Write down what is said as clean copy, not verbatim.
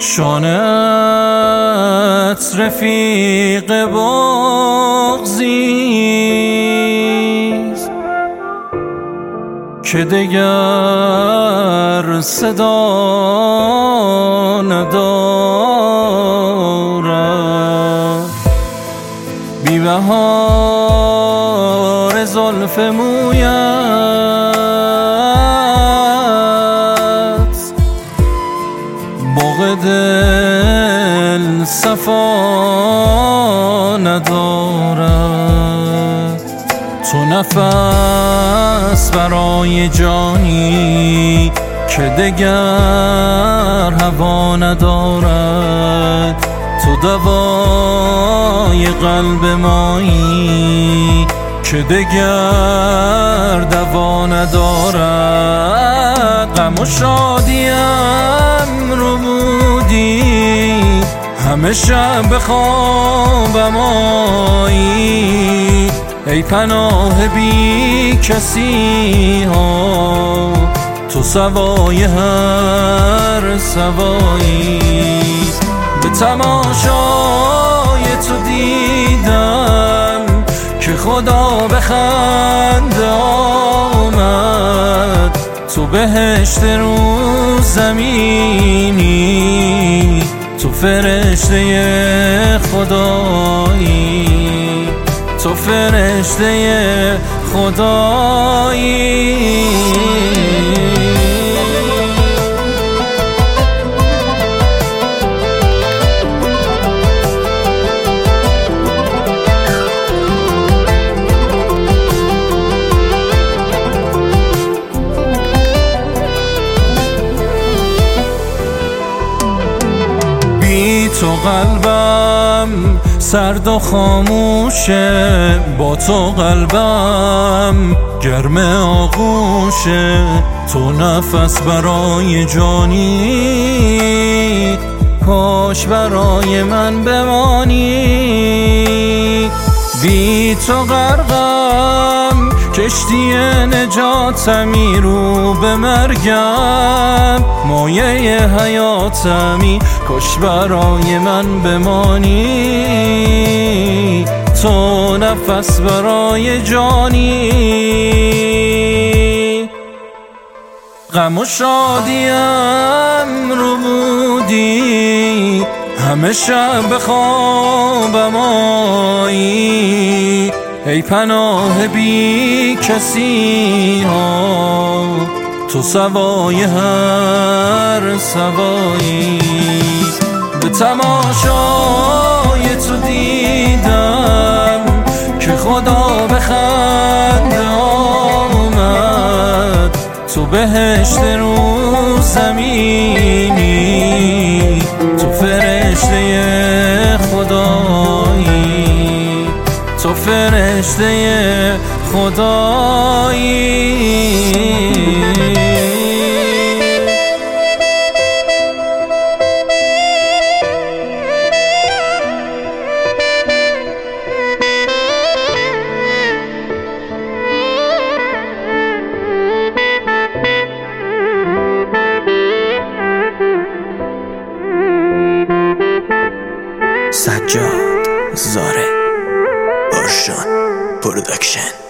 شانت رفیق بغضیست که دگر صدا ندارد. بی بهار زلف مویت باغ دل صفا ندارد. تو نفس برای جانی که دگر هوا ندارد. تو دوای قلب مایی که دگر دوا ندارد. غم و شادیم رو بودی همه شب به خوابم آیی. ای پناه بی کسی ها تو سوای هر سوایی. به تماشای تو دیدم که خدا به خنده آمد. تو بهشت رو زمینی تو فرشته خدایی. تو فرشته خدایی. تو قلبم سرد و خاموشه، با تو قلبم گرم آغوشه. تو نفس برای جانی کاش برای من بمانی. بی تو غرقم کشتی نجاتمی رو به مرگم. مایه حیاتمی کاش برای من بمانی. تو نفس برای جانی. غم و شادیم رو بودی همه شب به خوابم آیی. ای پناه بی کسی ها تو سوای هر سوایی. به تماشای تو دیدم که خدا به خنده آمد. تو بهشت رو زمینی تو فرشته خدایی. تو فرشته خدایی. سجاد زاره برشان پرودکشن.